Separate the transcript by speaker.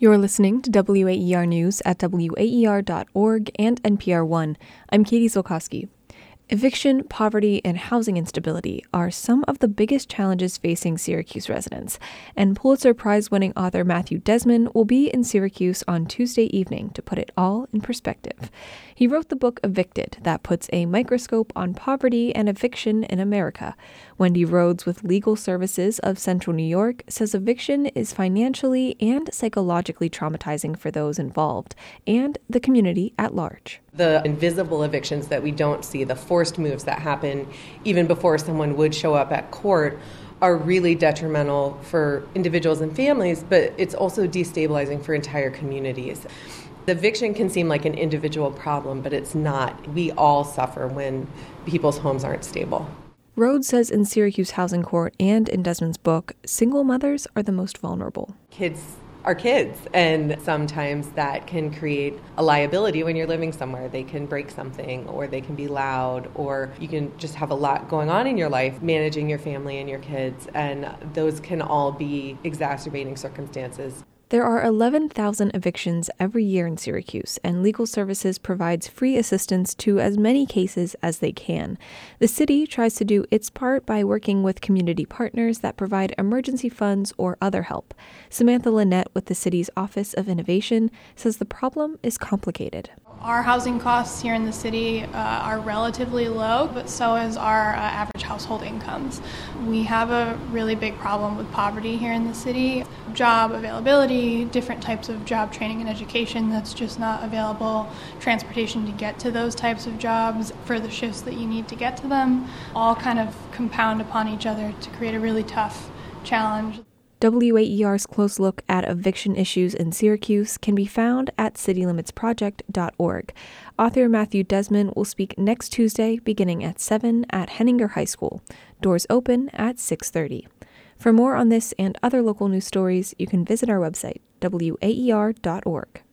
Speaker 1: You're listening to WAER News at WAER.org and NPR One. I'm Katie Zolkowski. Eviction, poverty, and housing instability are some of the biggest challenges facing Syracuse residents, and Pulitzer Prize-winning author Matthew Desmond will be in Syracuse on Tuesday evening to put it all in perspective. He wrote the book Evicted that puts a microscope on poverty and eviction in America. Wendy Rhodes with Legal Services of Central New York says eviction is financially and psychologically traumatizing for those involved and the community at large.
Speaker 2: The invisible evictions that we don't see, the forced moves that happen even before someone would show up at court, are really detrimental for individuals and families, but it's also destabilizing for entire communities. The eviction can seem like an individual problem, but it's not. We all suffer when people's homes aren't stable.
Speaker 1: Rhodes says in Syracuse Housing Court and in Desmond's book, single mothers are the most vulnerable.
Speaker 2: Kids are kids, and sometimes that can create a liability when you're living somewhere. They can break something, or they can be loud, or you can just have a lot going on in your life, managing your family and your kids, and those can all be exacerbating circumstances.
Speaker 1: There are 11,000 evictions every year in Syracuse, and Legal Services provides free assistance to as many cases as they can. The city tries to do its part by working with community partners that provide emergency funds or other help. Samantha Lynette with the city's Office of Innovation says the problem is complicated.
Speaker 3: Our housing costs here in the city are relatively low, but so is our average household incomes. We have a really big problem with poverty here in the city. Job availability, different types of job training and education that's just not available, transportation to get to those types of jobs for the shifts that you need to get to them, all kind of compound upon each other to create a really tough challenge.
Speaker 1: WAER's close look at eviction issues in Syracuse can be found at citylimitsproject.org. Author Matthew Desmond will speak next Tuesday beginning at 7 at Henninger High School. Doors open at 6:30. For more on this and other local news stories, you can visit our website, WAER.org.